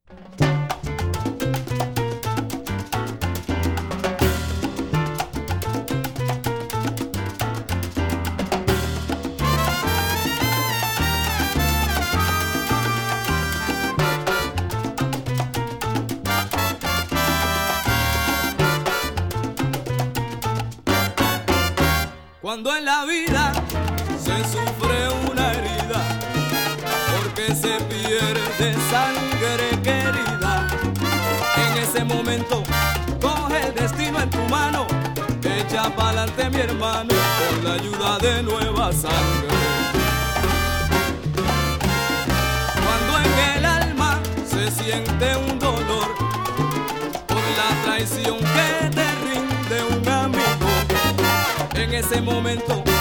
Cuando en la vida se sufre una herida, porque se pierde sangre querida, en ese momento coge el destino en tu mano, echa pa'lante mi hermano, con la ayuda de nueva sangre. Cuando en el alma se siente un dolor por la traición que te rinde un amigo, en ese momento